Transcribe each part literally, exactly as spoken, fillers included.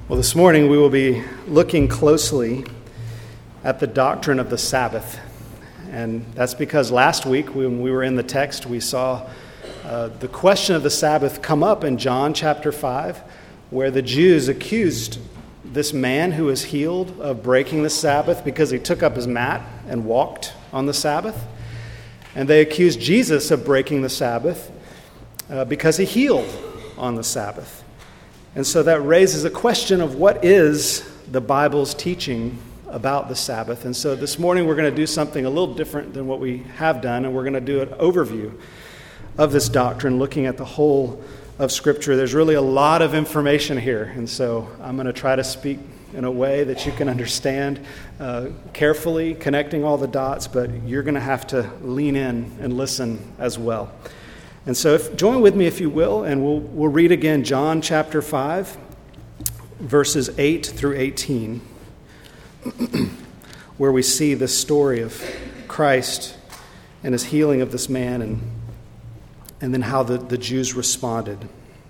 Well, this morning we will be looking closely at the doctrine of the Sabbath. And that's because last week when we were in the text, we saw uh, the question of the Sabbath come up in John chapter five, where the Jews accused this man who was healed of breaking the Sabbath because he took up his mat and walked on the Sabbath. And they accused Jesus of breaking the Sabbath uh, because he healed on the Sabbath. And so that raises a question of what is the Bible's teaching about the Sabbath. And so this morning we're going to do something a little different than what we have done, and we're going to do an overview of this doctrine, looking at the whole of Scripture. There's really a lot of information here, and so I'm going to try to speak in a way that you can understand uh, carefully, connecting all the dots, but you're going to have to lean in and listen as well. And so if, join with me if you will, and we'll we'll read again John chapter five, verses eight through eighteen, where we see this story of Christ and his healing of this man, and, and then how the, the Jews responded.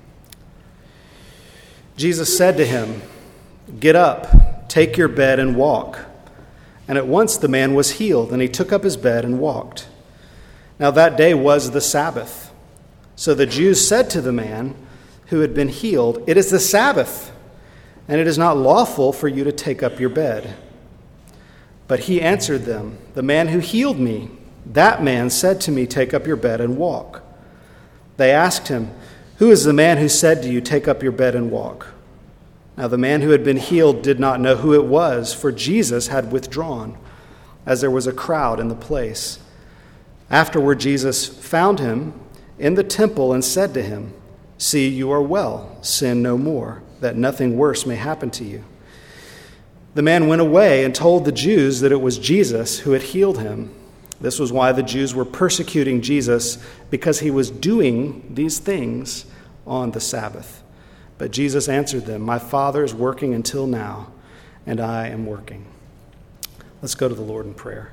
Jesus said to him, "Get up, take your bed and walk." And at once the man was healed, and he took up his bed and walked. Now that day was the Sabbath. So the Jews said to the man who had been healed, "It is the Sabbath, and it is not lawful for you to take up your bed." But he answered them, "The man who healed me, that man said to me, 'Take up your bed and walk.'" They asked him, "Who is the man who said to you, 'Take up your bed and walk'?" Now the man who had been healed did not know who it was, for Jesus had withdrawn, as there was a crowd in the place. Afterward Jesus found him in the temple and said to him, "See, you are well. Sin no more, that nothing worse may happen to you." The man went away and told the Jews that it was Jesus who had healed him. This was why the Jews were persecuting Jesus, because he was doing these things on the Sabbath. But Jesus answered them, "My Father is working until now, and I am working." Let's go to the Lord in prayer.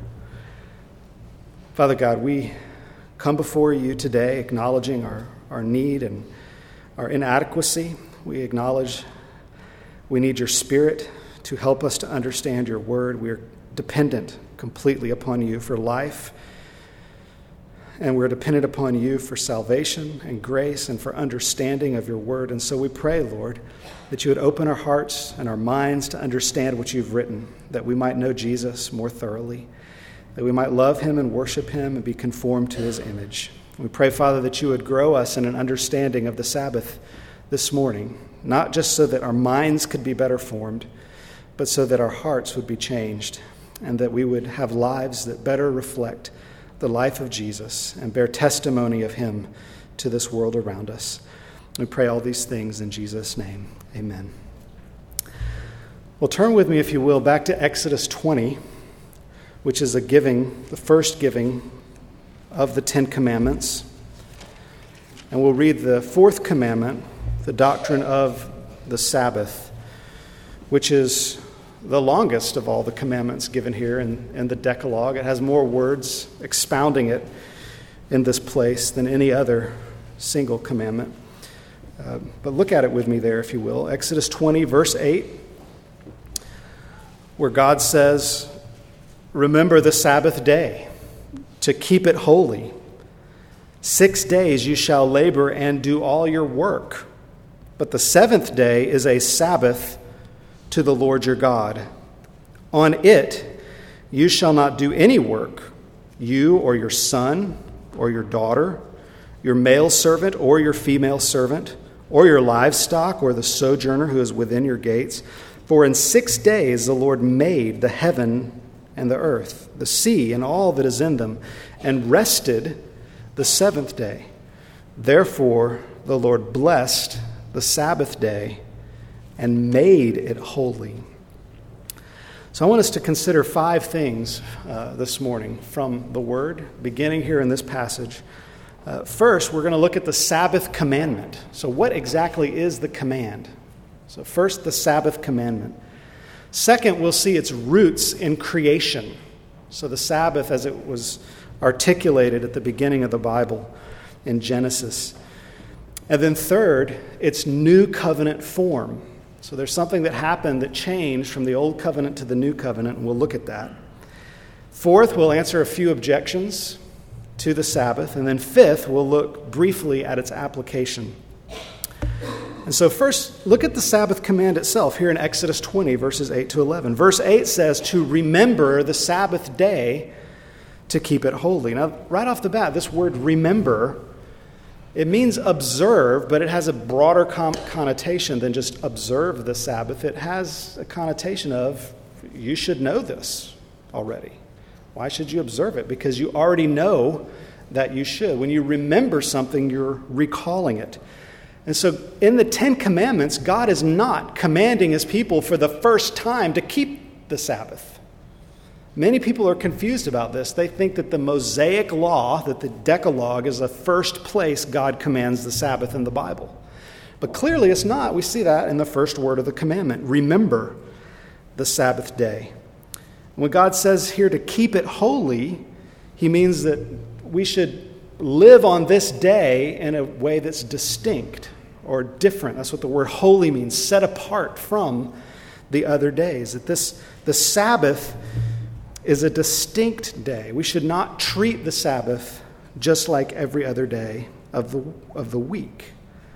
Father God, we come before you today acknowledging our, our need and our inadequacy. We acknowledge we need your Spirit to help us to understand your word. We are dependent completely upon you for life, and we're dependent upon you for salvation and grace and for understanding of your word. And so we pray, Lord, that you would open our hearts and our minds to understand what you've written, that we might know Jesus more thoroughly, that we might love him and worship him and be conformed to his image. We pray, Father, that you would grow us in an understanding of the Sabbath this morning, not just so that our minds could be better formed, but so that our hearts would be changed and that we would have lives that better reflect the life of Jesus and bear testimony of him to this world around us. We pray all these things in Jesus' name. Amen. Well, turn with me, if you will, back to Exodus twenty, which is a giving, the first giving of the Ten Commandments. And we'll read the fourth commandment, the doctrine of the Sabbath, which is the longest of all the commandments given here in, in the Decalogue. It has more words expounding it in this place than any other single commandment. Uh, but look at it with me there, if you will. Exodus twenty, verse eight, where God says, "Remember the Sabbath day, to keep it holy. Six days you shall labor and do all your work, but the seventh day is a Sabbath to the Lord your God. On it you shall not do any work, you or your son or your daughter, your male servant or your female servant, or your livestock or the sojourner who is within your gates. For in six days the Lord made the heaven and the earth, the sea, and all that is in them, and rested the seventh day. Therefore the Lord blessed the Sabbath day and made it holy." So I want us to consider five things uh, this morning from the Word, beginning here in this passage. Uh, first, we're going to look at the Sabbath commandment. So what exactly is the command? So first, the Sabbath commandment. Second, we'll see its roots in creation. So the Sabbath, as it was articulated at the beginning of the Bible in Genesis. And then third, its new covenant form. So there's something that happened that changed from the old covenant to the new covenant, and we'll look at that. Fourth, we'll answer a few objections to the Sabbath. And then fifth, we'll look briefly at its application. And so first, look at the Sabbath command itself here in Exodus twenty, verses eight to eleven. Verse eight says to remember the Sabbath day to keep it holy. Now, right off the bat, this word remember, it means observe, but it has a broader com- connotation than just observe the Sabbath. It has a connotation of you should know this already. Why should you observe it? Because you already know that you should. When you remember something, you're recalling it. And so in the Ten Commandments, God is not commanding his people for the first time to keep the Sabbath. Many people are confused about this. They think that the Mosaic law, that the Decalogue, is the first place God commands the Sabbath in the Bible. But clearly it's not. We see that in the first word of the commandment. Remember the Sabbath day. When God says here to keep it holy, he means that we should live on this day in a way that's distinct or different. That's what the word holy means, set apart from the other days. That this, the Sabbath is a distinct day. We should not treat the Sabbath just like every other day of the, of the week.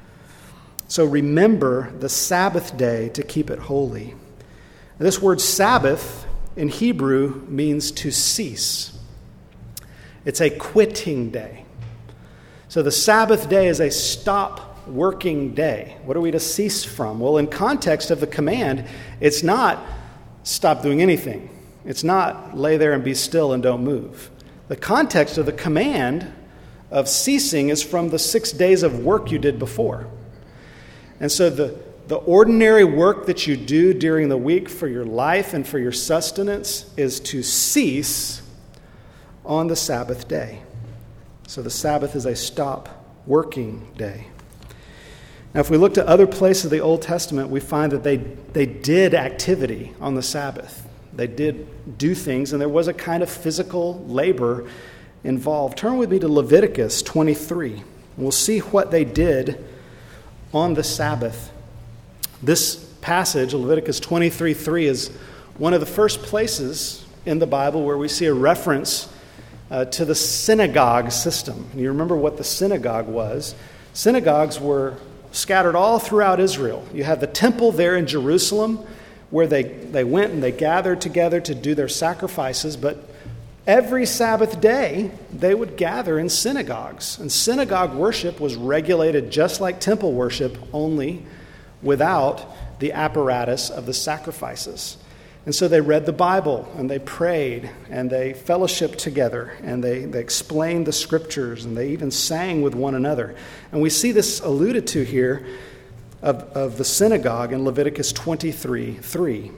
So remember the Sabbath day to keep it holy. And this word Sabbath in Hebrew means to cease. It's a quitting day. So the Sabbath day is a stop working day. What are we to cease from? Well, in context of the command, it's not stop doing anything. It's not lay there and be still and don't move. The context of the command of ceasing is from the six days of work you did before. And so the, the ordinary work that you do during the week for your life and for your sustenance is to cease on the Sabbath day. So the Sabbath is a stop working day. Now, if we look to other places of the Old Testament, we find that they, they did activity on the Sabbath. They did do things, and there was a kind of physical labor involved. Turn with me to Leviticus twenty-three, and we'll see what they did on the Sabbath. This passage, Leviticus twenty-three three, is one of the first places in the Bible where we see a reference uh, to the synagogue system. And you remember what the synagogue was. Synagogues were scattered all throughout Israel. You had the temple there in Jerusalem where they, they went and they gathered together to do their sacrifices, but every Sabbath day they would gather in synagogues. And synagogue worship was regulated just like temple worship, only without the apparatus of the sacrifices. And so they read the Bible, and they prayed, and they fellowshiped together, and they, they explained the scriptures, and they even sang with one another. And we see this alluded to here of, of the synagogue in Leviticus twenty-three three,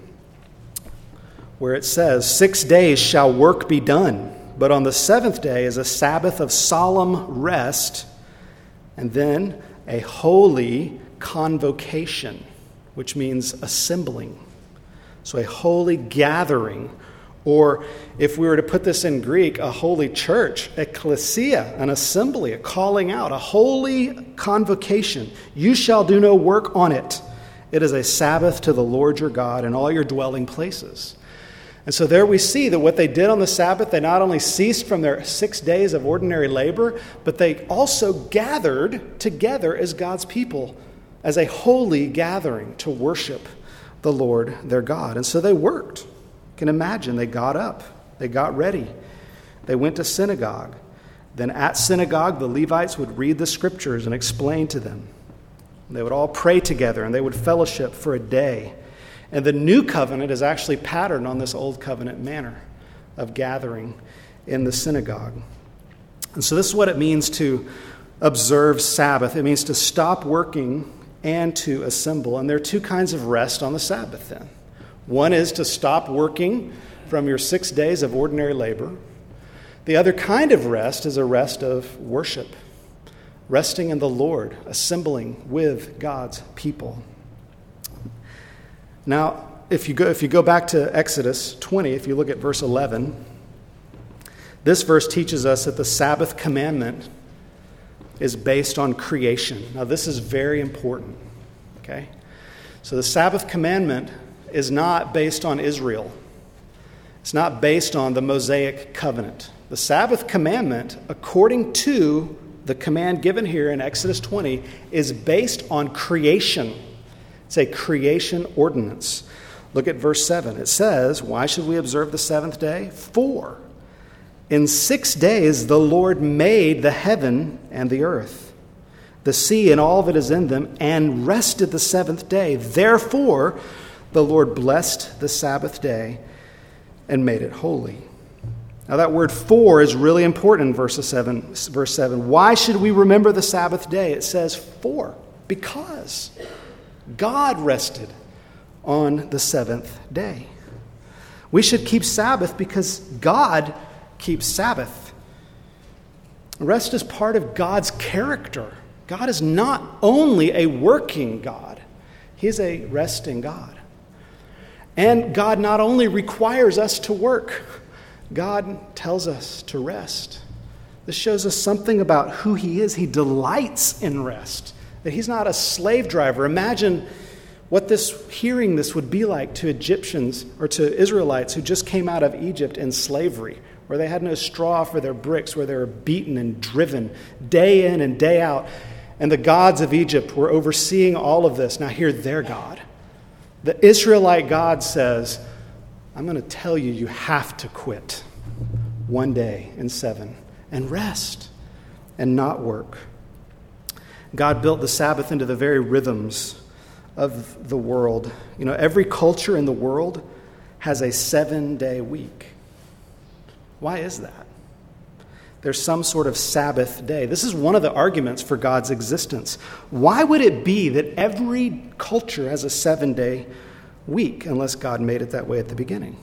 where it says, "Six days shall work be done, but on the seventh day is a Sabbath of solemn rest, and then a holy convocation," which means assembling. So a holy gathering, or if we were to put this in Greek, a holy church, ecclesia, an assembly, a calling out, a holy convocation. You shall do no work on it. It is a Sabbath to the Lord your God in all your dwelling places. And so there we see that what they did on the Sabbath, they not only ceased from their six days of ordinary labor, but they also gathered together as God's people, as a holy gathering to worship the Lord their God. And so they worked. You can imagine, they got up, they got ready, they went to synagogue. Then at synagogue, the Levites would read the scriptures and explain to them. They would all pray together, and they would fellowship for a day. And the new covenant is actually patterned on this old covenant manner of gathering in the synagogue. And so this is what it means to observe Sabbath. It means to stop working and to assemble. And there are two kinds of rest on the Sabbath then. One is to stop working from your six days of ordinary labor. The other kind of rest is a rest of worship, resting in the Lord, assembling with God's people. Now, if you go if you go back to Exodus twenty, if you look at verse eleven, this verse teaches us that the Sabbath commandment is based on creation. Now, this is very important, okay? So the Sabbath commandment is not based on Israel. It's not based on the Mosaic covenant. The Sabbath commandment, according to the command given here in Exodus twenty, is based on creation. It's a creation ordinance. Look at verse seven. It says, why should we observe the seventh day? For in six days the Lord made the heaven and the earth, the sea and all that is in them, and rested the seventh day. Therefore, the Lord blessed the Sabbath day and made it holy. Now that word for is really important in verse seven. Verse seven. Why should we remember the Sabbath day? It says for, because God rested on the seventh day. We should keep Sabbath because God keeps Sabbath. Rest is part of God's character. God is not only a working God, He is a resting God. And God not only requires us to work, God tells us to rest. This shows us something about who He is. He delights in rest, that He's not a slave driver. Imagine what this hearing this would be like to Egyptians or to Israelites who just came out of Egypt in slavery, where they had no straw for their bricks, where they were beaten and driven day in and day out. And the gods of Egypt were overseeing all of this. Now hear their God. The Israelite God says, I'm going to tell you, you have to quit one day in seven and rest and not work. God built the Sabbath into the very rhythms of the world. You know, every culture in the world has a seven-day week. Why is that? There's some sort of Sabbath day. This is one of the arguments for God's existence. Why would it be that every culture has a seven-day week unless God made it that way at the beginning?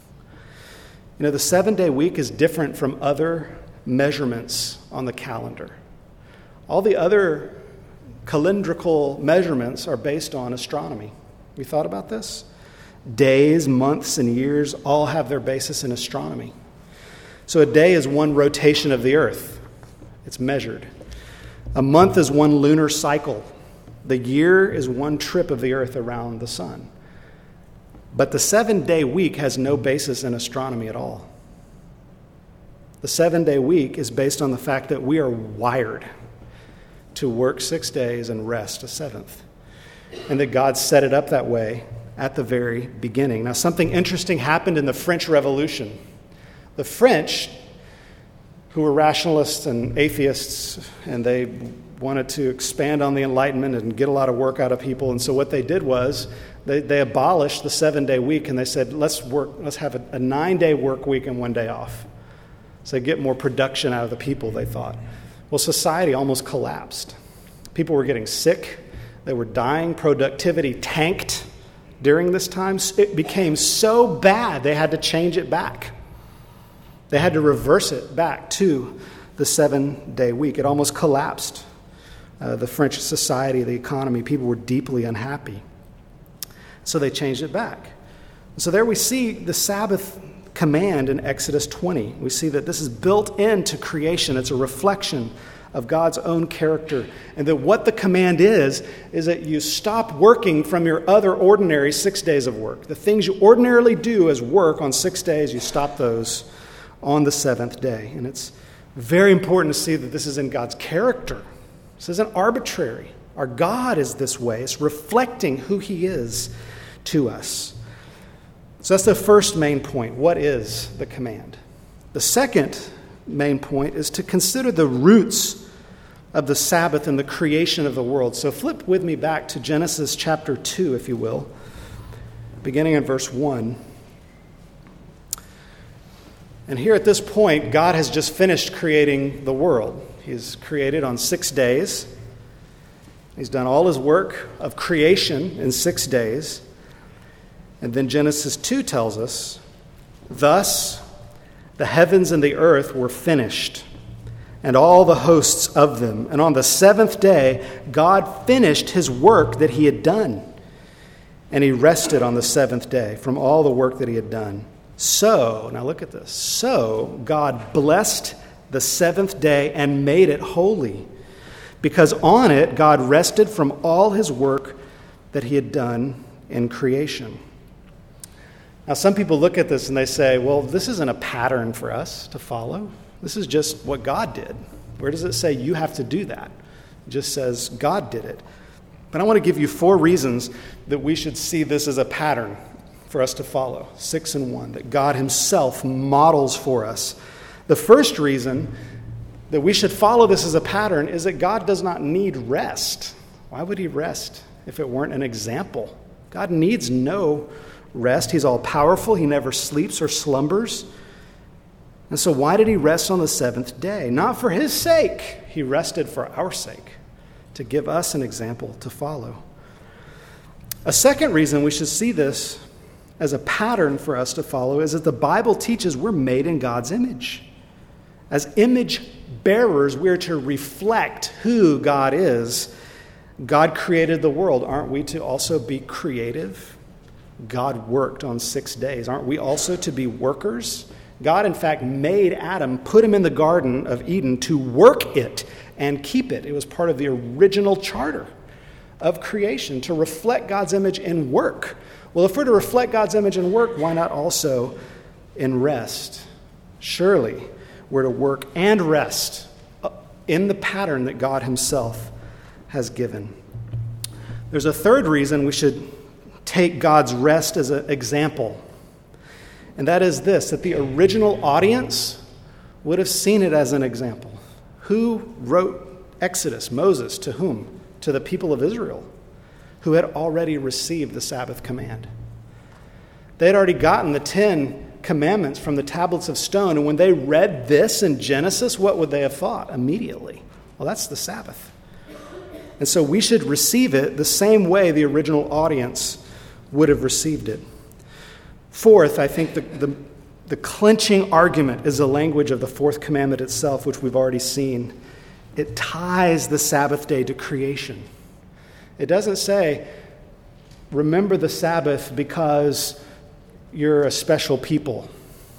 You know, the seven-day week is different from other measurements on the calendar. All the other calendrical measurements are based on astronomy. You thought about this? Days, months, and years all have their basis in astronomy. So a day is one rotation of the earth. It's measured. A month is one lunar cycle. The year is one trip of the earth around the sun. But the seven-day week has no basis in astronomy at all. The seven-day week is based on the fact that we are wired to work six days and rest a seventh, and that God set it up that way at the very beginning. Now, something interesting happened in the French Revolution. The French, who were rationalists and atheists, and they wanted to expand on the Enlightenment and get a lot of work out of people, and so what they did was they, they abolished the seven-day week, and they said, let's work, let's have a, a nine-day work week and one day off. So they get more production out of the people, they thought. Well, society almost collapsed. People were getting sick. They were dying. Productivity tanked during this time. It became so bad they had to change it back. They had to reverse it back to the seven-day week. It almost collapsed. Uh, the French society, the economy, people were deeply unhappy. So they changed it back. So there we see the Sabbath command in Exodus twenty. We see that this is built into creation. It's a reflection of God's own character. And that what the command is, is that you stop working from your other ordinary six days of work. The things you ordinarily do as work on six days, you stop those on the seventh day. And it's very important to see that this is in God's character. This isn't arbitrary. Our God is this way. It's reflecting who He is to us. So that's the first main point. What is the command? The second main point is to consider the roots of the Sabbath and the creation of the world. So flip with me back to Genesis chapter two, if you will, beginning in verse one. And here at this point, God has just finished creating the world. He's created on six days. He's done all His work of creation in six days. And then Genesis two tells us, thus the heavens and the earth were finished, and all the hosts of them. And on the seventh day, God finished His work that He had done. And He rested on the seventh day from all the work that He had done. So, now look at this. So God blessed the seventh day and made it holy, because on it God rested from all His work that he had done in creation. Now, some people look at this and they say, well, this isn't a pattern for us to follow. This is just what God did. Where does it say you have to do that? It just says God did it. But I want to give you four reasons that we should see this as a pattern for us to follow. Six and one, that God himself models for us. The first reason that we should follow this as a pattern is that God does not need rest. Why would he rest if it weren't an example? God needs no rest. He's all powerful. He never sleeps or slumbers. And so why did he rest on the seventh day? Not for his sake. He rested for our sake, to give us an example to follow. A second reason we should see this as a pattern for us to follow is that the Bible teaches we're made in God's image. As image bearers, we're to reflect who God is. God created the world. Aren't we to also be creative? God worked on six days. Aren't we also to be workers? God, in fact, made Adam, put him in the Garden of Eden to work it and keep it. It was part of the original charter of creation, to reflect God's image in work. Well, if we're to reflect God's image in work, why not also in rest? Surely we're to work and rest in the pattern that God himself has given. There's a third reason we should take God's rest as an example. And that is this, that the original audience would have seen it as an example. Who wrote Exodus? Moses. To whom? To the people of Israel, who had already received the Sabbath command. They had already gotten the Ten Commandments from the tablets of stone, and when they read this in Genesis, what would they have thought immediately? Well, that's the Sabbath. And so we should receive it the same way the original audience would have received it. Fourth, I think the, the, the clinching argument is the language of the fourth commandment itself, which we've already seen. It ties the Sabbath day to creation. It doesn't say, remember the Sabbath because you're a special people.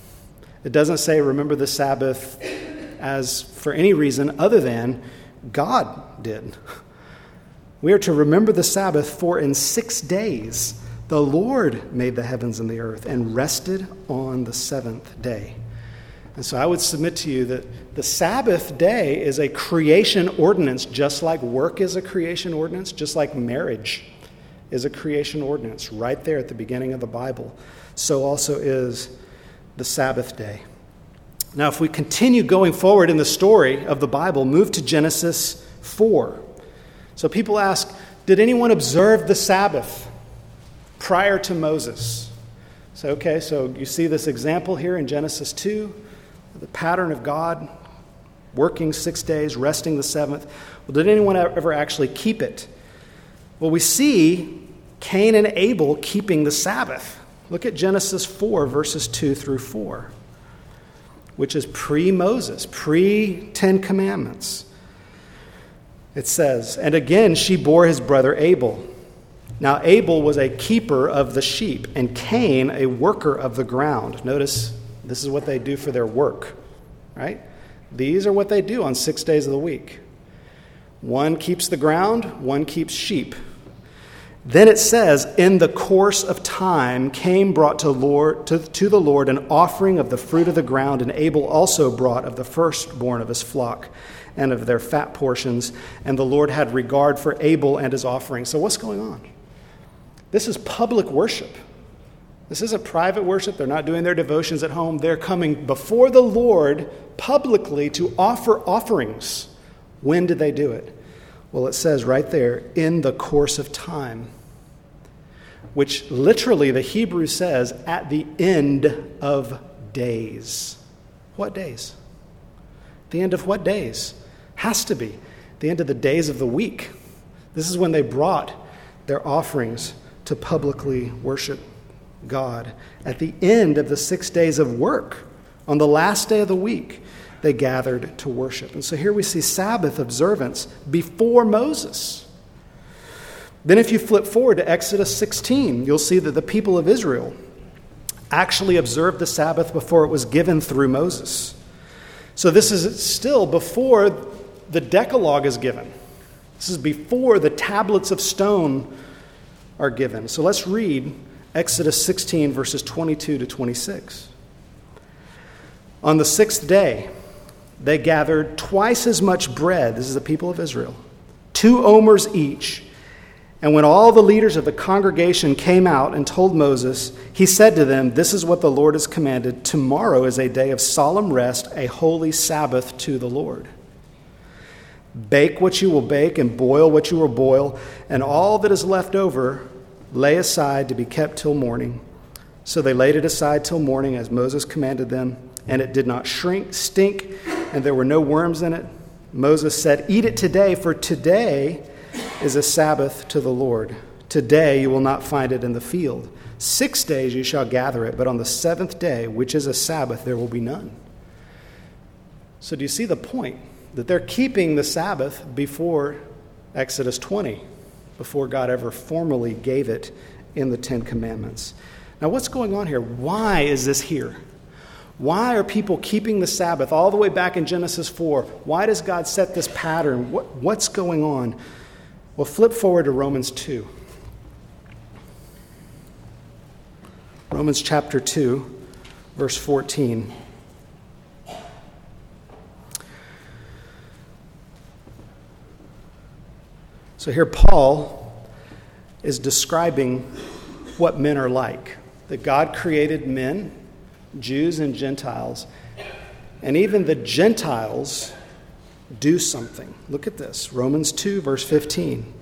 It doesn't say, remember the Sabbath as for any reason other than God did. We are to remember the Sabbath, for in six days the Lord made the heavens and the earth and rested on the seventh day. And so I would submit to you that the Sabbath day is a creation ordinance, just like work is a creation ordinance, just like marriage is a creation ordinance, right there at the beginning of the Bible. So also is the Sabbath day. Now, if we continue going forward in the story of the Bible, move to Genesis four. So people ask, did anyone observe the Sabbath prior to Moses? So, okay, so you see this example here in Genesis two, the pattern of God working six days, resting the seventh. Well, did anyone ever actually keep it? Well, we see Cain and Abel keeping the Sabbath. Look at Genesis four, verses two through four, which is pre-Moses, pre-Ten Commandments. It says, and again she bore his brother Abel. Now Abel was a keeper of the sheep, and Cain a worker of the ground. Notice this is what they do for their work, right? These are what they do on six days of the week. One keeps the ground, one keeps sheep. Then it says, in the course of time, Cain brought to, Lord, to, to the Lord an offering of the fruit of the ground, and Abel also brought of the firstborn of his flock and of their fat portions, and the Lord had regard for Abel and his offering. So what's going on? This is public worship. This isn't private worship. They're not doing their devotions at home. They're coming before the Lord publicly to offer offerings. When did they do it? Well, it says right there, in the course of time, which literally the Hebrew says at the end of days. What days? The end of what days? Has to be the end of the days of the week. This is when they brought their offerings to publicly worship God. At the end of the six days of work, on the last day of the week, they gathered to worship. And so here we see Sabbath observance before Moses. Then if you flip forward to Exodus sixteen, you'll see that the people of Israel actually observed the Sabbath before it was given through Moses. So this is still before the Decalogue is given. This is before the tablets of stone are given. So let's read Exodus sixteen, verses twenty-two to twenty-six. On the sixth day, they gathered twice as much bread, this is the people of Israel, two omers each. And when all the leaders of the congregation came out and told Moses, he said to them, "This is what the Lord has commanded. Tomorrow is a day of solemn rest, a holy Sabbath to the Lord. Bake what you will bake and boil what you will boil, and all that is left over lay aside to be kept till morning." So they laid it aside till morning as Moses commanded them, and it did not shrink, stink, and there were no worms in it. Moses said, "Eat it today, for today is a Sabbath to the Lord. Today you will not find it in the field. Six days you shall gather it, but on the seventh day, which is a Sabbath, there will be none." So do you see the point? That they're keeping the Sabbath before Exodus twenty, before God ever formally gave it in the Ten Commandments. Now what's going on here? Why is this here? Why are people keeping the Sabbath all the way back in Genesis four? Why does God set this pattern? What, what's going on? Well, flip forward to Romans two. Romans chapter two, verse fourteen. So here Paul is describing what men are like. That God created men, Jews and Gentiles, and even the Gentiles do something. Look at this, Romans two, verse fifteen.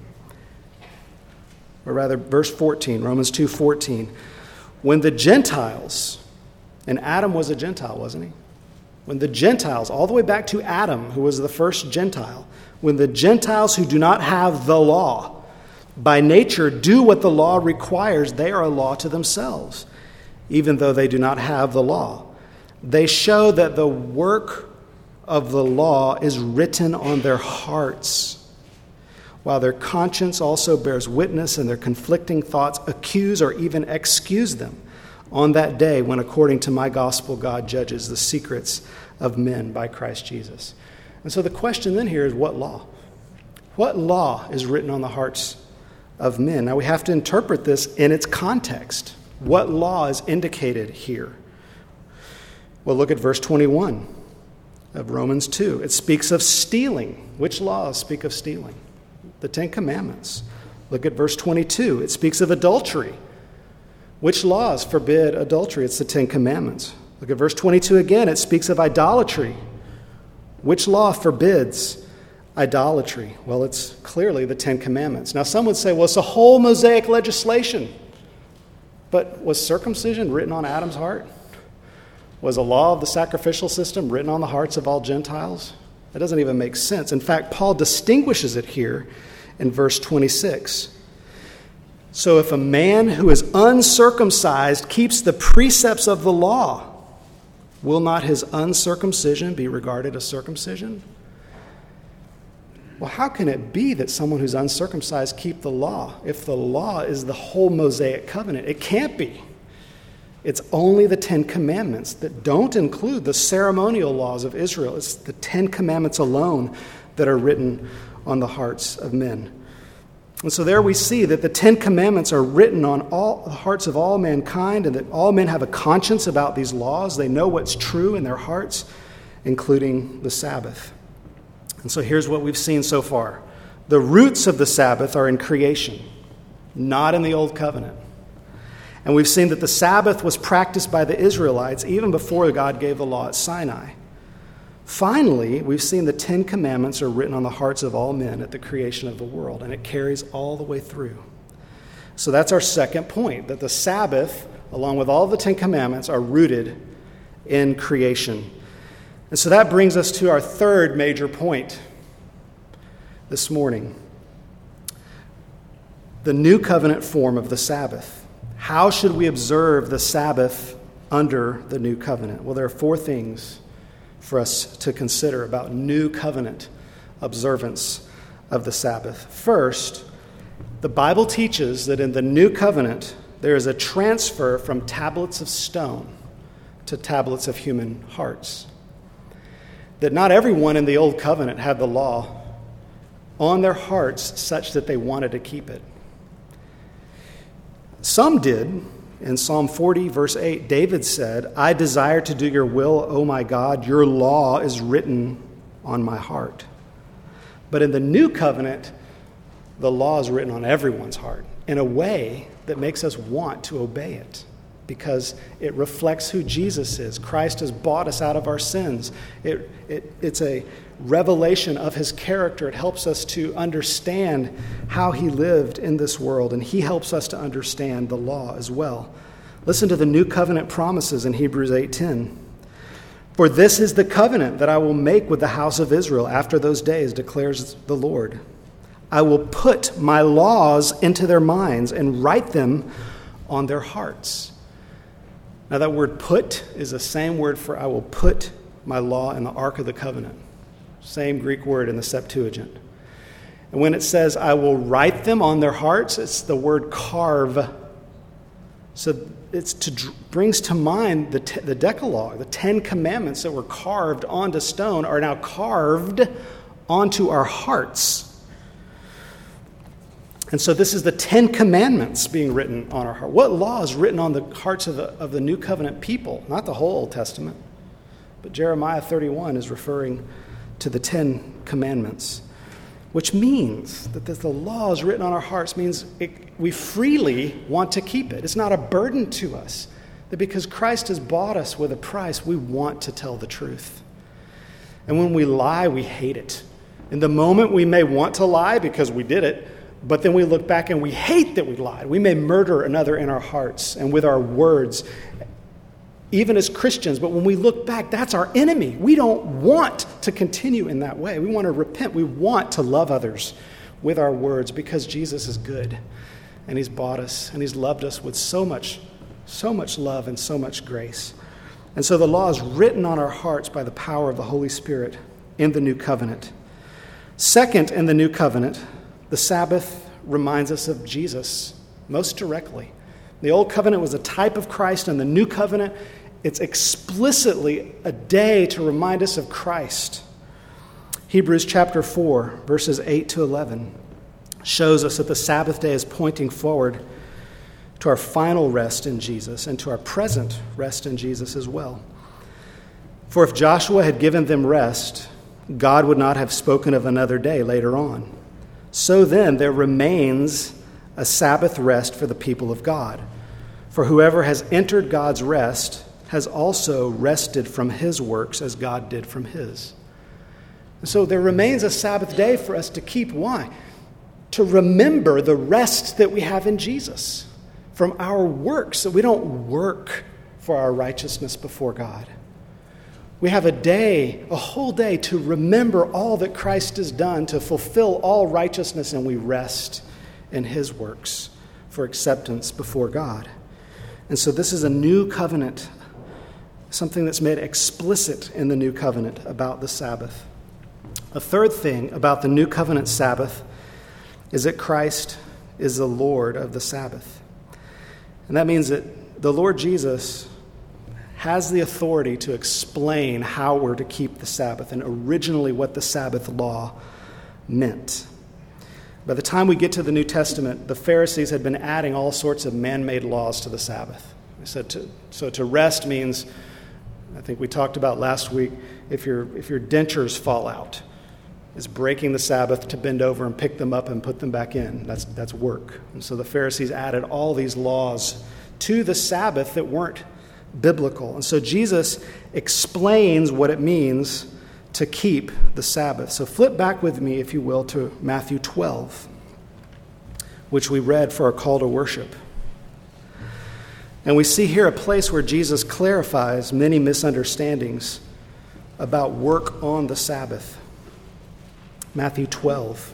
Or rather, verse fourteen, Romans two, fourteen. When the Gentiles, and Adam was a Gentile, wasn't he? When the Gentiles, all the way back to Adam, who was the first Gentile, when the Gentiles who do not have the law, by nature do what the law requires, they are a law to themselves, even though they do not have the law. They show that the work of the law is written on their hearts, while their conscience also bears witness, and their conflicting thoughts accuse or even excuse them on that day when, according to my gospel, God judges the secrets of men by Christ Jesus. And so the question then here is, what law? What law is written on the hearts of men? Now we have to interpret this in its context. What law is indicated here? Well, look at verse twenty-one of Romans two. It speaks of stealing. Which laws speak of stealing? The Ten Commandments. Look at verse twenty-two. It speaks of adultery. Which laws forbid adultery? It's the Ten Commandments. Look at verse twenty-two again. It speaks of idolatry. Which law forbids idolatry? Well, it's clearly the Ten Commandments. Now, some would say, well, it's a whole Mosaic legislation. But was circumcision written on Adam's heart? Was a law of the sacrificial system written on the hearts of all Gentiles? That doesn't even make sense. In fact, Paul distinguishes it here in verse twenty-six. So if a man who is uncircumcised keeps the precepts of the law, will not his uncircumcision be regarded as circumcision? Well, how can it be that someone who's uncircumcised keep the law if the law is the whole Mosaic covenant? It can't be. It's only the Ten Commandments that don't include the ceremonial laws of Israel. It's the Ten Commandments alone that are written on the hearts of men. And so there we see that the Ten Commandments are written on all the hearts of all mankind, and that all men have a conscience about these laws. They know what's true in their hearts, including the Sabbath. And so here's what we've seen so far. The roots of the Sabbath are in creation, not in the Old Covenant. And we've seen that the Sabbath was practiced by the Israelites even before God gave the law at Sinai. Finally, we've seen the Ten Commandments are written on the hearts of all men at the creation of the world, and it carries all the way through. So that's our second point, that the Sabbath, along with all the Ten Commandments, are rooted in creation. And so that brings us to our third major point this morning. The new covenant form of the Sabbath. How should we observe the Sabbath under the new covenant? Well, there are four things for us to consider about new covenant observance of the Sabbath. First, the Bible teaches that in the new covenant, there is a transfer from tablets of stone to tablets of human hearts. That not everyone in the old covenant had the law on their hearts such that they wanted to keep it. Some did. In Psalm forty, verse eight, David said, I desire to do your will, O my God. Your law is written on my heart. But in the new covenant, the law is written on everyone's heart in a way that makes us want to obey it because it reflects who Jesus is. Christ has bought us out of our sins. It, it, it's a revelation of his character. It helps us to understand how he lived in this world, and he helps us to understand the law as well. Listen to the new covenant promises in Hebrews eight ten. For this is the covenant that I will make with the house of Israel after those days, declares the Lord. I will put my laws into their minds and write them on their hearts. Now that word put is the same word for I will put my law in the ark of the covenant. Same Greek word in the Septuagint. And when it says, I will write them on their hearts, it's the word carve. So it's to brings to mind the, te- the Decalogue, the Ten Commandments that were carved onto stone are now carved onto our hearts. And so this is the Ten Commandments being written on our heart. What law is written on the hearts of the, of the New Covenant people? Not the whole Old Testament, but Jeremiah thirty-one is referring to the Ten Commandments, which means that the law is written on our hearts means it, we freely want to keep it. It's not a burden to us. That because Christ has bought us with a price, we want to tell the truth. And when we lie, we hate it. In the moment, we may want to lie because we did it, but then we look back and we hate that we lied. We may murder another in our hearts and with our words, even as Christians, but when we look back, that's our enemy. We don't want to continue in that way. We want to repent. We want to love others with our words because Jesus is good and he's bought us and he's loved us with so much, so much love and so much grace. And so the law is written on our hearts by the power of the Holy Spirit in the new covenant. Second, in the new covenant, the Sabbath reminds us of Jesus most directly. The old covenant was a type of Christ, and the new covenant, it's explicitly a day to remind us of Christ. Hebrews chapter four, verses eight to eleven, shows us that the Sabbath day is pointing forward to our final rest in Jesus and to our present rest in Jesus as well. For if Joshua had given them rest, God would not have spoken of another day later on. So then there remains a Sabbath rest for the people of God. For whoever has entered God's rest has also rested from his works as God did from his. So there remains a Sabbath day for us to keep. Why? To remember the rest that we have in Jesus from our works, so we don't work for our righteousness before God. We have a day, a whole day, to remember all that Christ has done, to fulfill all righteousness, and we rest in his works for acceptance before God. And so this is a new covenant, something that's made explicit in the new covenant about the Sabbath. A third thing about the new covenant Sabbath is that Christ is the Lord of the Sabbath. And that means that the Lord Jesus has the authority to explain how we're to keep the Sabbath and originally what the Sabbath law meant. By the time we get to the New Testament, the Pharisees had been adding all sorts of man-made laws to the Sabbath. They said to, so to rest means, I think we talked about last week, if your if your dentures fall out, it's breaking the Sabbath to bend over and pick them up and put them back in. That's that's work. And so the Pharisees added all these laws to the Sabbath that weren't biblical. And so Jesus explains what it means to keep the Sabbath. So flip back with me, if you will, to Matthew twelve, which we read for our call to worship. And we see here a place where Jesus clarifies many misunderstandings about work on the Sabbath. Matthew twelve.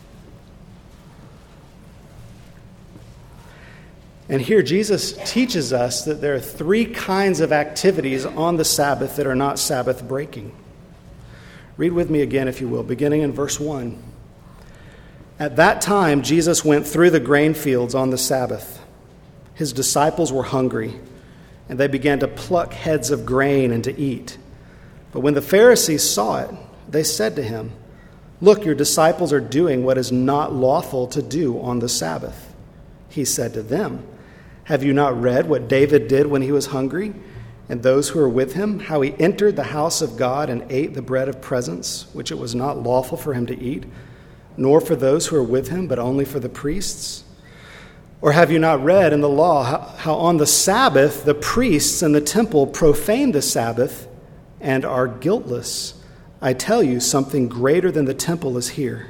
And here Jesus teaches us that there are three kinds of activities on the Sabbath that are not Sabbath breaking. Read with me again, if you will, beginning in verse one. At that time, Jesus went through the grain fields on the Sabbath. His disciples were hungry, and they began to pluck heads of grain and to eat. But when the Pharisees saw it, they said to him, "Look, your disciples are doing what is not lawful to do on the Sabbath." He said to them, Have you not read what David did when he was hungry, and those who were with him, how he entered the house of God and ate the bread of presence, which it was not lawful for him to eat, nor for those who were with him, but only for the priests? Or have you not read in the law how, how on the Sabbath the priests in the temple profane the Sabbath and are guiltless? I tell you, something greater than the temple is here.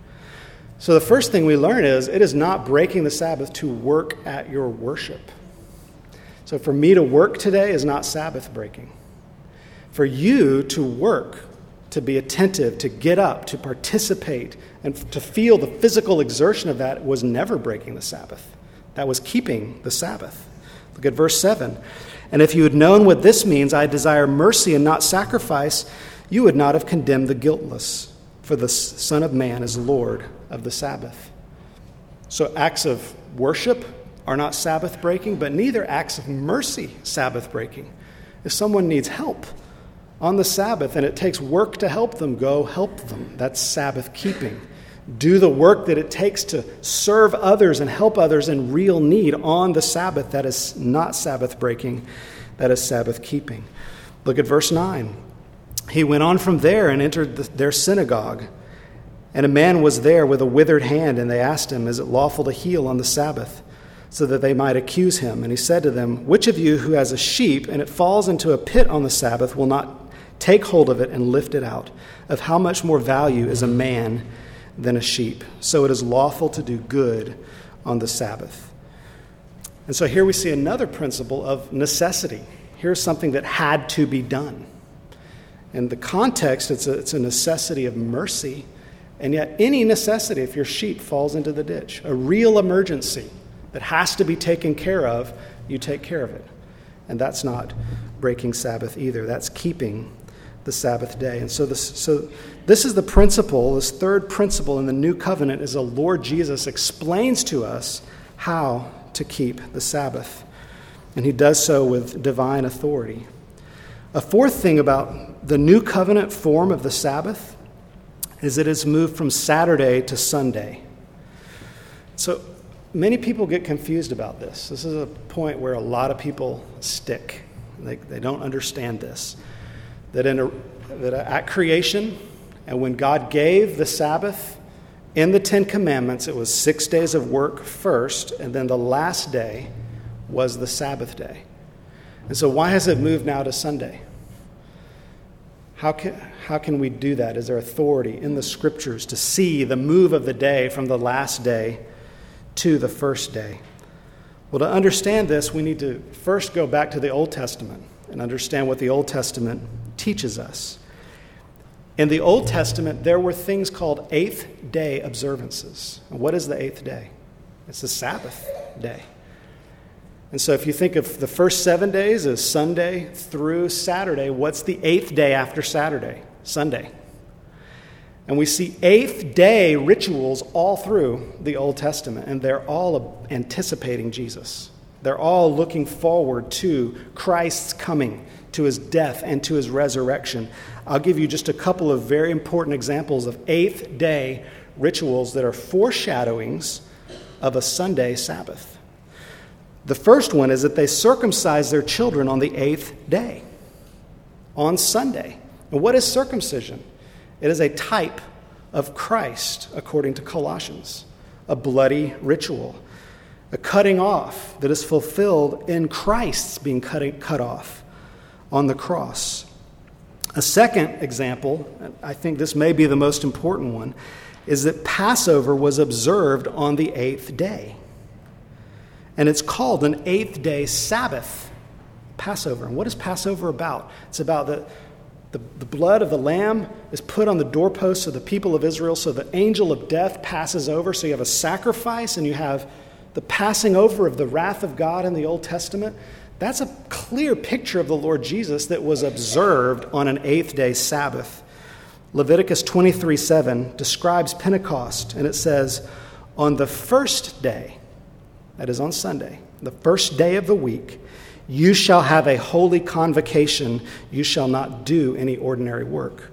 So the first thing we learn is it is not breaking the Sabbath to work at your worship. So for me to work today is not Sabbath breaking. For you to work, to be attentive, to get up, to participate, and to feel the physical exertion of that was never breaking the Sabbath. That was keeping the Sabbath. Look at verse seven. And if you had known what this means, I desire mercy and not sacrifice, you would not have condemned the guiltless, for the Son of Man is Lord of the Sabbath. So acts of worship are not Sabbath breaking, but neither acts of mercy Sabbath breaking. If someone needs help on the Sabbath and it takes work to help them, go help them. That's Sabbath keeping. Do the work that it takes to serve others and help others in real need on the Sabbath. That is not Sabbath breaking. That is Sabbath keeping. Look at verse nine. He went on from there and entered the, their synagogue. And a man was there with a withered hand, and they asked him, is it lawful to heal on the Sabbath? So that they might accuse him. And he said to them, which of you who has a sheep and it falls into a pit on the Sabbath will not take hold of it and lift it out? Of how much more value is a man than a sheep? So it is lawful to do good on the Sabbath. And so here we see another principle of necessity. Here's something that had to be done. In the context, it's a, it's a necessity of mercy. And yet any necessity, if your sheep falls into the ditch, a real emergency that has to be taken care of, you take care of it. And that's not breaking Sabbath either. That's keeping the Sabbath day. And so this, so this is the principle, this third principle in the new covenant is the Lord Jesus explains to us how to keep the Sabbath. And he does so with divine authority. A fourth thing about the new covenant form of the Sabbath is that it's moved from Saturday to Sunday. So many people get confused about this. This is a point where a lot of people stick. They, they don't understand this. That, in a, that at creation, and when God gave the Sabbath in the Ten Commandments, it was six days of work first, and then the last day was the Sabbath day. And so why has it moved now to Sunday? How can, how can we do that? Is there authority in the Scriptures to see the move of the day from the last day to the first day? Well, to understand this, we need to first go back to the Old Testament and understand what the Old Testament teaches us. In the Old Testament, there were things called eighth day observances. And what is the eighth day? It's the Sabbath day. And so if you think of the first seven days as Sunday through Saturday, what's the eighth day after Saturday? Sunday. And we see eighth day rituals all through the Old Testament, and they're all anticipating Jesus. They're all looking forward to Christ's coming, to his death, and to his resurrection. I'll give you just a couple of very important examples of eighth day rituals that are foreshadowings of a Sunday Sabbath. The first one is that they circumcise their children on the eighth day, on Sunday. And what is circumcision? It is a type of Christ, according to Colossians, a bloody ritual, a cutting off that is fulfilled in Christ's being cut, cut off on the cross. A second example, and I think this may be the most important one, is that Passover was observed on the eighth day. And it's called an eighth day Sabbath, Passover. And what is Passover about? It's about the, the, the blood of the lamb is put on the doorposts of the people of Israel so the angel of death passes over. So you have a sacrifice and you have the passing over of the wrath of God in the Old Testament. That's a clear picture of the Lord Jesus that was observed on an eighth day Sabbath. Leviticus twenty-three seven describes Pentecost, and it says, on the first day, that is on Sunday, the first day of the week, you shall have a holy convocation. You shall not do any ordinary work.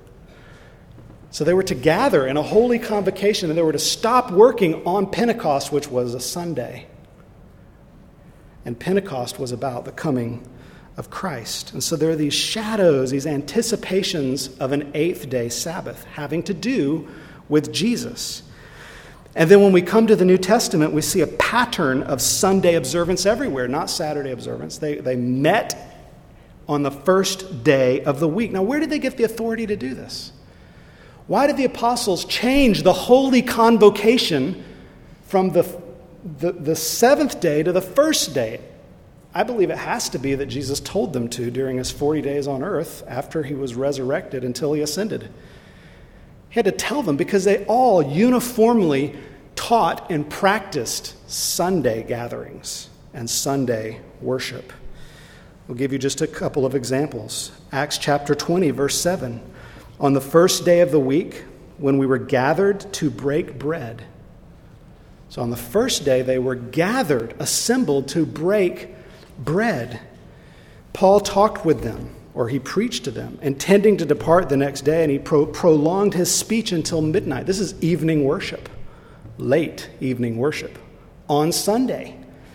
So they were to gather in a holy convocation, and they were to stop working on Pentecost, which was a Sunday. And Pentecost was about the coming of Christ. And so there are these shadows, these anticipations of an eighth day Sabbath having to do with Jesus. And then when we come to the New Testament, we see a pattern of Sunday observance everywhere, not Saturday observance. They, they met on the first day of the week. Now, where did they get the authority to do this? Why did the apostles change the holy convocation from the, the, the seventh day to the first day? I believe it has to be that Jesus told them to during his forty days on earth after he was resurrected until he ascended. He had to tell them because they all uniformly taught and practiced Sunday gatherings and Sunday worship. We'll give you just a couple of examples. Acts chapter twenty, verse seven. On the first day of the week, when we were gathered to break bread. So on the first day, they were gathered, assembled to break bread. Paul talked with them, or he preached to them, intending to depart the next day, and he pro- prolonged his speech until midnight. This is evening worship, late evening worship, on Sunday.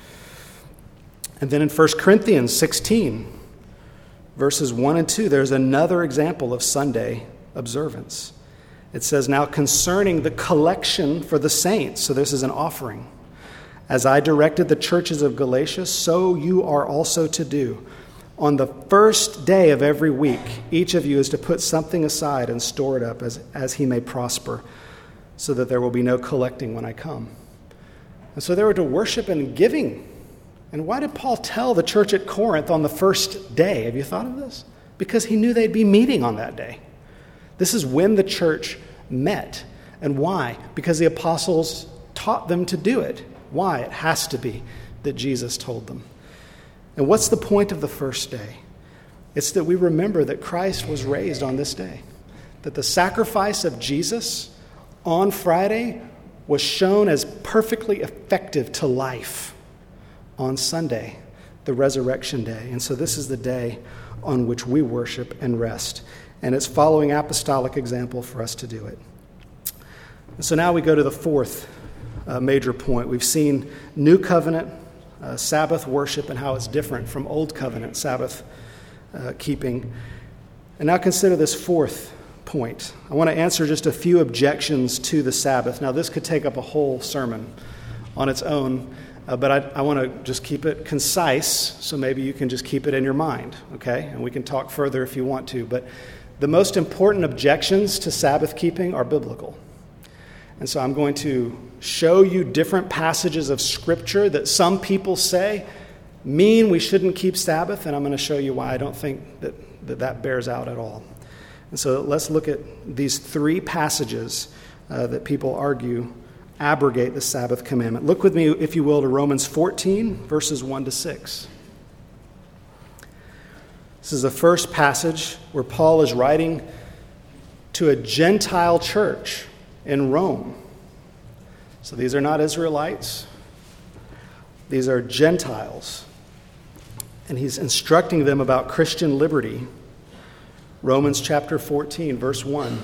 And then in First Corinthians sixteen, verses one and two, there's another example of Sunday observance. It says, now concerning the collection for the saints, so this is an offering. As I directed the churches of Galatia, so you are also to do. On the first day of every week, each of you is to put something aside and store it up as, as he may prosper, so that there will be no collecting when I come. And so they were to worship and giving. And why did Paul tell the church at Corinth on the first day? Have you thought of this? Because he knew they'd be meeting on that day. This is when the church met. And why? Because the apostles taught them to do it. Why? It has to be that Jesus told them. And what's the point of the first day? It's that we remember that Christ was raised on this day. That the sacrifice of Jesus on Friday was shown as perfectly effective to life on Sunday, the resurrection day. And so this is the day on which we worship and rest. And it's following apostolic example for us to do it. And so now we go to the fourth uh, major point. We've seen New Covenant uh, Sabbath worship and how it's different from Old Covenant Sabbath uh, keeping. And now consider this fourth point. I want to answer just a few objections to the Sabbath. Now this could take up a whole sermon on its own. Uh, but I, I want to just keep it concise, so maybe you can just keep it in your mind, okay? And we can talk further if you want to. But the most important objections to Sabbath keeping are biblical. And so I'm going to show you different passages of Scripture that some people say mean we shouldn't keep Sabbath, and I'm going to show you why I don't think that that, that bears out at all. And so let's look at these three passages uh, that people argue abrogate the Sabbath commandment. Look with me, if you will, to Romans fourteen, verses one to six. This is the first passage where Paul is writing to a Gentile church in Rome. So these are not Israelites. These are Gentiles. And he's instructing them about Christian liberty. Romans chapter fourteen, verse one.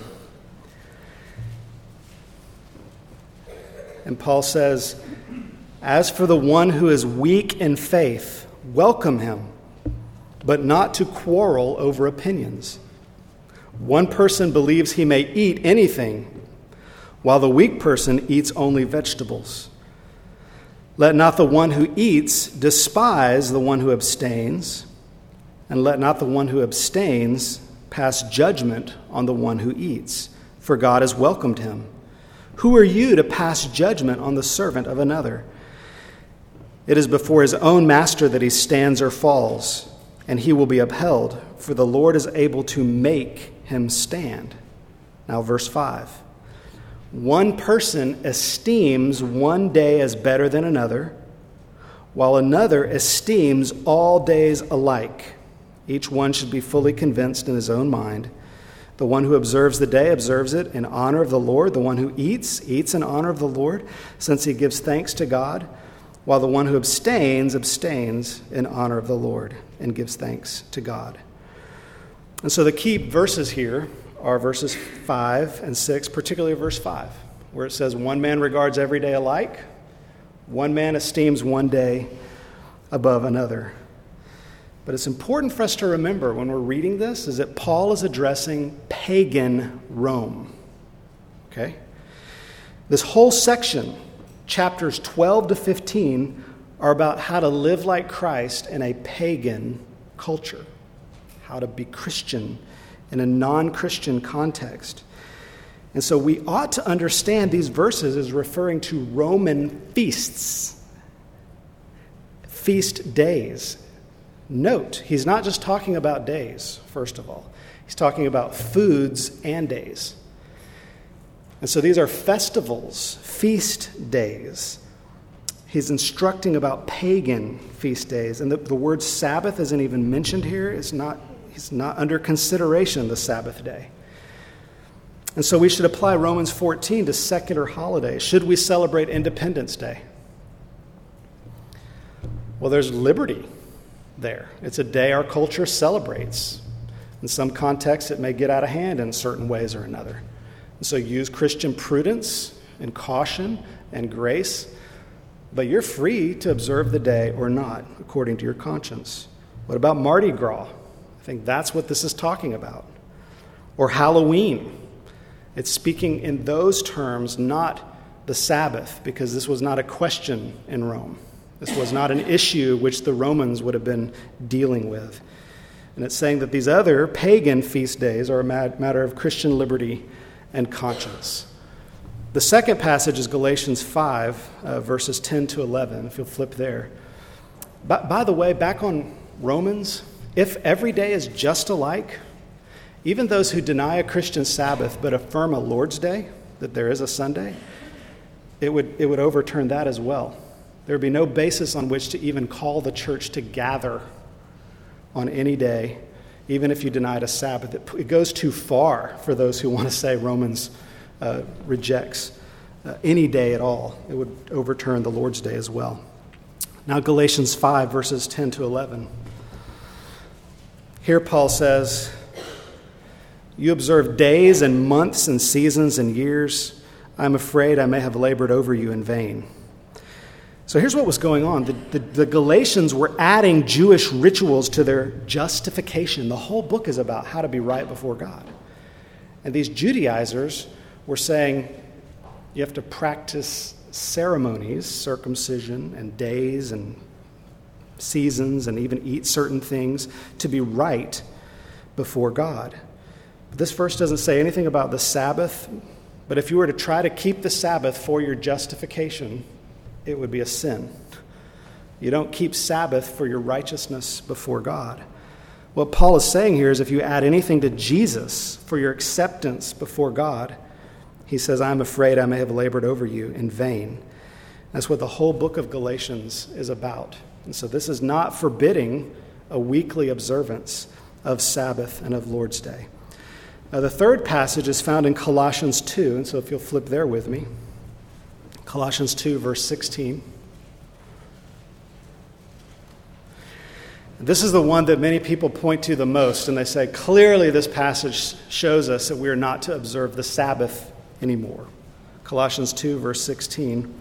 And Paul says, as for the one who is weak in faith, welcome him, but not to quarrel over opinions. One person believes he may eat anything, while the weak person eats only vegetables. Let not the one who eats despise the one who abstains, and let not the one who abstains pass judgment on the one who eats, for God has welcomed him. Who are you to pass judgment on the servant of another? It is before his own master that he stands or falls, and he will be upheld, for the Lord is able to make him stand. Now, verse five. One person esteems one day as better than another, while another esteems all days alike. Each one should be fully convinced in his own mind. The one who observes the day observes it in honor of the Lord. The one who eats, eats in honor of the Lord, since he gives thanks to God, while the one who abstains, abstains in honor of the Lord and gives thanks to God. And so the key verses here are verses five and six, particularly verse five, where it says, one man regards every day alike, one man esteems one day above another. But it's important for us to remember when we're reading this is that Paul is addressing pagan Rome. Okay? This whole section, chapters twelve to fifteen, are about how to live like Christ in a pagan culture, how to be Christian in a non-Christian context. And so we ought to understand these verses as referring to Roman feasts, feast days. Note, he's not just talking about days, first of all. He's talking about foods and days. And so these are festivals, feast days. He's instructing about pagan feast days. And the, the word Sabbath isn't even mentioned here. It's not, it's not under consideration, the Sabbath day. And so we should apply Romans fourteen to secular holidays. Should we celebrate Independence Day? Well, there's liberty there. It's a day our culture celebrates. In some contexts, it may get out of hand in certain ways or another. And so use Christian prudence and caution and grace, but you're free to observe the day or not, according to your conscience. What about Mardi Gras? I think that's what this is talking about. Or Halloween. It's speaking in those terms, not the Sabbath, because this was not a question in Rome. This was not an issue which the Romans would have been dealing with. And it's saying that these other pagan feast days are a matter of Christian liberty and conscience. The second passage is Galatians five, uh, verses ten to eleven, if you'll flip there. By, by the way, back on Romans, if every day is just alike, even those who deny a Christian Sabbath but affirm a Lord's Day, that there is a Sunday, it would, it would overturn that as well. There would be no basis on which to even call the church to gather on any day, even if you denied a Sabbath. It, it goes too far for those who want to say Romans uh, rejects uh, any day at all. It would overturn the Lord's Day as well. Now Galatians five, verses ten to eleven. Here Paul says, "You observe days and months and seasons and years. I'm afraid I may have labored over you in vain." So here's what was going on. The, the, the Galatians were adding Jewish rituals to their justification. The whole book is about how to be right before God. And these Judaizers were saying you have to practice ceremonies, circumcision and days and seasons, and even eat certain things to be right before God. But this verse doesn't say anything about the Sabbath, but if you were to try to keep the Sabbath for your justification, it would be a sin. You don't keep Sabbath for your righteousness before God. What Paul is saying here is if you add anything to Jesus for your acceptance before God, he says, "I'm afraid I may have labored over you in vain." That's what the whole book of Galatians is about. And so this is not forbidding a weekly observance of Sabbath and of Lord's Day. Now, the third passage is found in Colossians two, and so if you'll flip there with me. Colossians two, verse sixteen. This is the one that many people point to the most, and they say, clearly this passage shows us that we are not to observe the Sabbath anymore. Colossians two, verse sixteen,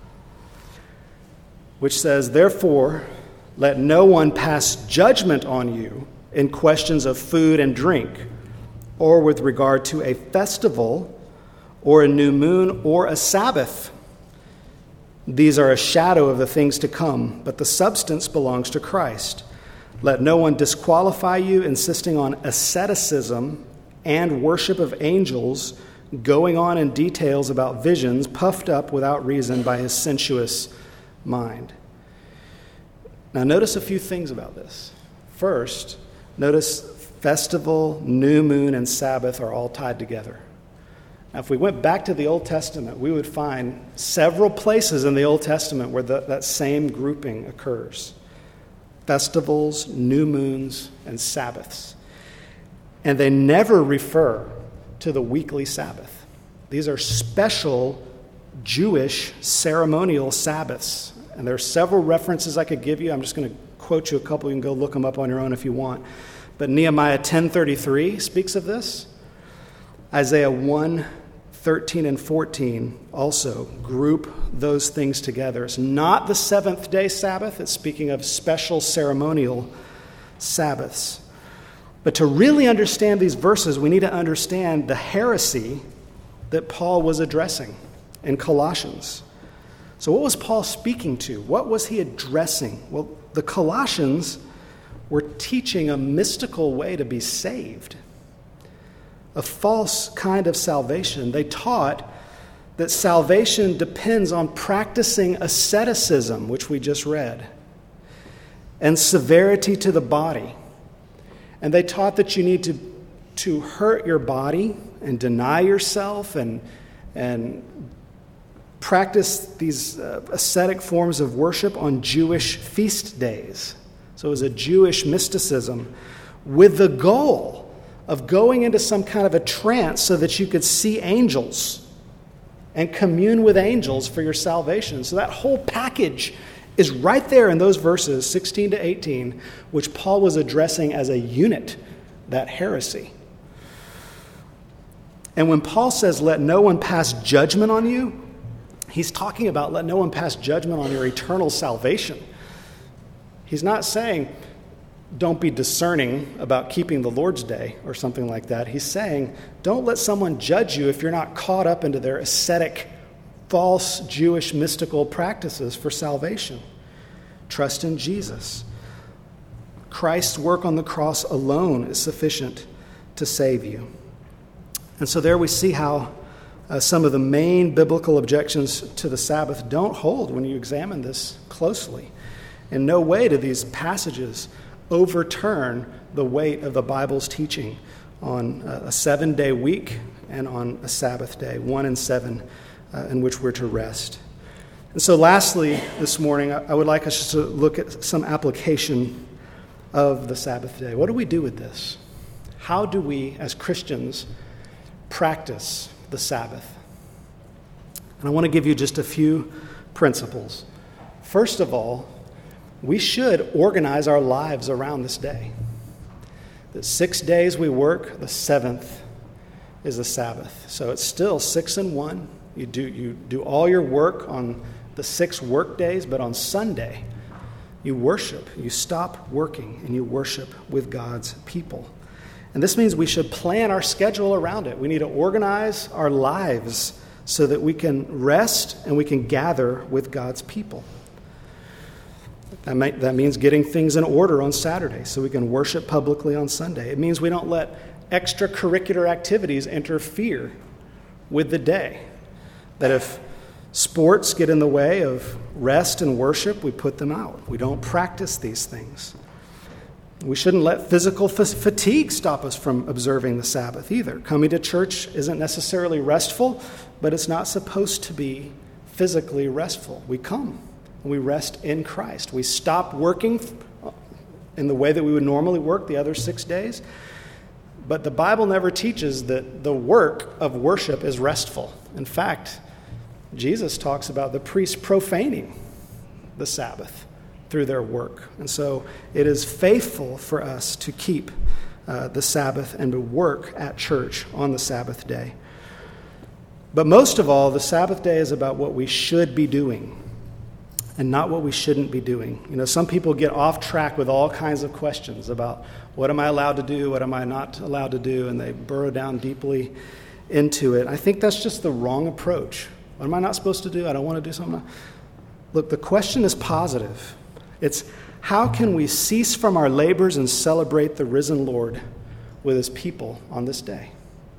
which says, "Therefore, let no one pass judgment on you in questions of food and drink, or with regard to a festival, or a new moon, or a Sabbath. These are a shadow of the things to come, but the substance belongs to Christ. Let no one disqualify you, insisting on asceticism and worship of angels, going on in details about visions, puffed up without reason by his sensuous mind." Now notice a few things about this. First, notice festival, new moon, and Sabbath are all tied together. Now, if we went back to the Old Testament, we would find several places in the Old Testament where the, that same grouping occurs. Festivals, new moons, and Sabbaths. And they never refer to the weekly Sabbath. These are special Jewish ceremonial Sabbaths. And there are several references I could give you. I'm just going to quote you a couple. You can go look them up on your own if you want. But Nehemiah ten thirty-three speaks of this. Isaiah one thirteen and fourteen also group those things together. It's not the seventh day Sabbath. It's speaking of special ceremonial Sabbaths. But to really understand these verses, we need to understand the heresy that Paul was addressing in Colossians. So what was Paul speaking to? What was he addressing? Well, the Colossians were teaching a mystical way to be saved, a false kind of salvation. They taught that salvation depends on practicing asceticism, which we just read, and severity to the body. And they taught that you need to, to hurt your body and deny yourself and, and practice these uh, ascetic forms of worship on Jewish feast days. So it was a Jewish mysticism with the goal of going into some kind of a trance so that you could see angels and commune with angels for your salvation. So that whole package is right there in those verses, sixteen to eighteen, which Paul was addressing as a unit, that heresy. And when Paul says, let no one pass judgment on you, he's talking about let no one pass judgment on your eternal salvation. He's not saying don't be discerning about keeping the Lord's Day or something like that. He's saying don't let someone judge you if you're not caught up into their ascetic, false Jewish mystical practices for salvation. Trust in Jesus. Christ's work on the cross alone is sufficient to save you. And so there we see how uh, some of the main biblical objections to the Sabbath don't hold when you examine this closely. In no way do these passages overturn the weight of the Bible's teaching on a seven-day week and on a Sabbath day, one and seven, uh, in which we're to rest. And so lastly, this morning, I would like us just to look at some application of the Sabbath day. What do we do with this? How do we, as Christians, practice the Sabbath? And I want to give you just a few principles. First of all, we should organize our lives around this day. The six days we work, the seventh is the Sabbath. So it's still six and one. You do, you do all your work on the six work days, but on Sunday, you worship. You stop working and you worship with God's people. And this means we should plan our schedule around it. We need to organize our lives so that we can rest and we can gather with God's people. That, might, that means getting things in order on Saturday so we can worship publicly on Sunday. It means we don't let extracurricular activities interfere with the day. That if sports get in the way of rest and worship, we put them out. We don't practice these things. We shouldn't let physical fatigue stop us from observing the Sabbath either. Coming to church isn't necessarily restful, but it's not supposed to be physically restful. We come and we rest in Christ. We stop working in the way that we would normally work the other six days. But the Bible never teaches that the work of worship is restful. In fact, Jesus talks about the priests profaning the Sabbath through their work. And so it is faithful for us to keep uh, the Sabbath and to work at church on the Sabbath day. But most of all, the Sabbath day is about what we should be doing and not what we shouldn't be doing. You know, some people get off track with all kinds of questions about what am I allowed to do, what am I not allowed to do, and they burrow down deeply into it. I think that's just the wrong approach. What am I not supposed to do? I don't want to do something. Look, the question is positive. It's how can we cease from our labors and celebrate the risen Lord with his people on this day?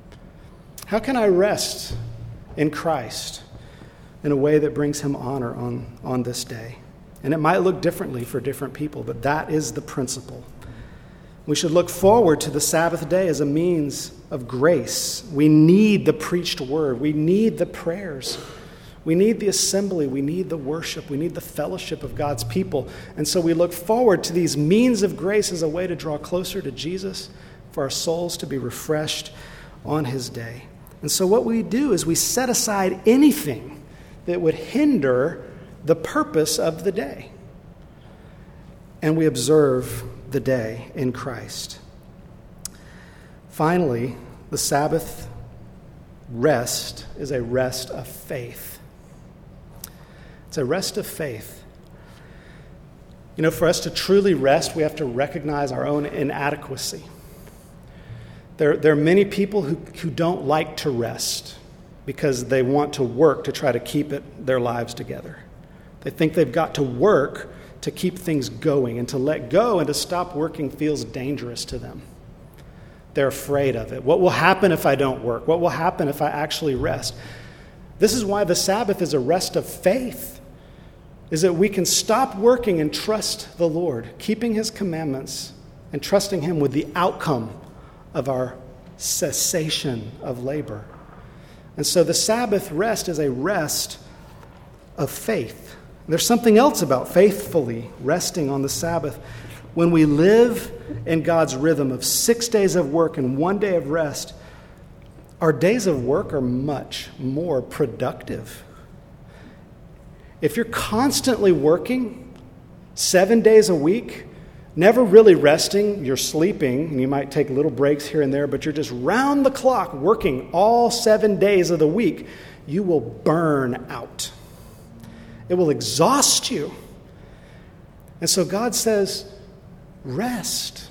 How can I rest in Christ in a way that brings him honor on, on this day? And it might look differently for different people, but that is the principle. We should look forward to the Sabbath day as a means of grace. We need the preached word. We need the prayers. We need the assembly. We need the worship. We need the fellowship of God's people. And so we look forward to these means of grace as a way to draw closer to Jesus, for our souls to be refreshed on his day. And so what we do is we set aside anything that would hinder the purpose of the day. And we observe the day in Christ. Finally, the Sabbath rest is a rest of faith. It's a rest of faith. You know, for us to truly rest, we have to recognize our own inadequacy. There, there are many people who, who don't like to rest because they want to work to try to keep it, their lives together. They think they've got to work to keep things going, and to let go and to stop working feels dangerous to them. They're afraid of it. What will happen if I don't work? What will happen if I actually rest? This is why the Sabbath is a rest of faith, is that we can stop working and trust the Lord, keeping his commandments and trusting him with the outcome of our cessation of labor. And so the Sabbath rest is a rest of faith. There's something else about faithfully resting on the Sabbath. When we live in God's rhythm of six days of work and one day of rest, our days of work are much more productive. If you're constantly working seven days a week, never really resting, you're sleeping, and you might take little breaks here and there, but you're just round the clock working all seven days of the week, you will burn out. It will exhaust you. And so God says, rest.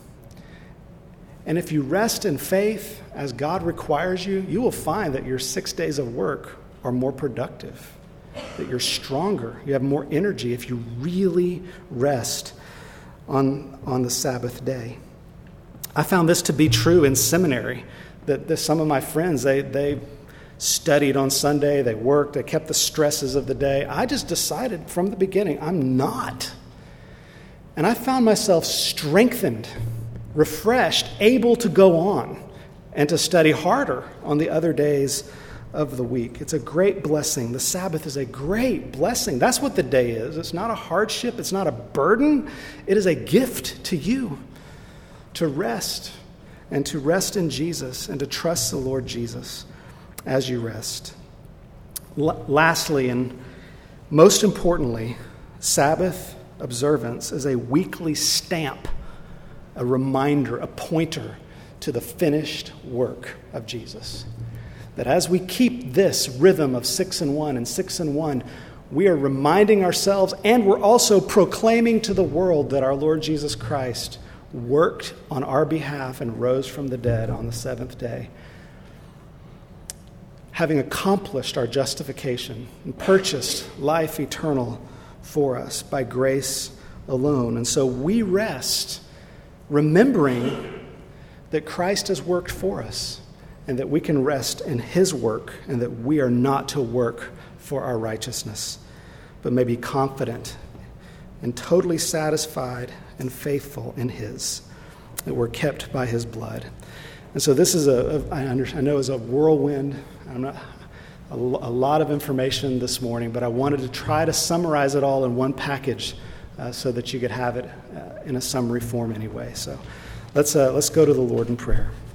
And if you rest in faith as God requires you, you will find that your six days of work are more productive, that you're stronger, you have more energy if you really rest on, on the Sabbath day. I found this to be true in seminary, that, that some of my friends, they they studied on Sunday, they worked, they kept the stresses of the day. I just decided from the beginning, I'm not. And I found myself strengthened, refreshed, able to go on and to study harder on the other days of the week. It's a great blessing. The Sabbath is a great blessing. That's what the day is. It's not a hardship. It's not a burden. It is a gift to you to rest and to rest in Jesus and to trust the Lord Jesus as you rest. L- lastly, and most importantly, Sabbath observance is a weekly stamp, a reminder, a pointer to the finished work of Jesus. That as we keep this rhythm of six and one and six and one, we are reminding ourselves, and we're also proclaiming to the world that our Lord Jesus Christ worked on our behalf and rose from the dead on the seventh day, having accomplished our justification and purchased life eternal for us by grace alone. And so we rest, remembering that Christ has worked for us, and that we can rest in his work, and that we are not to work for our righteousness, but may be confident and totally satisfied and faithful in his, that we're kept by his blood. And so this is a, a I, under, I know is a whirlwind, I'm not, a, a lot of information this morning, but I wanted to try to summarize it all in one package uh, so that you could have it uh, in a summary form anyway. So let's uh, let's go to the Lord in prayer.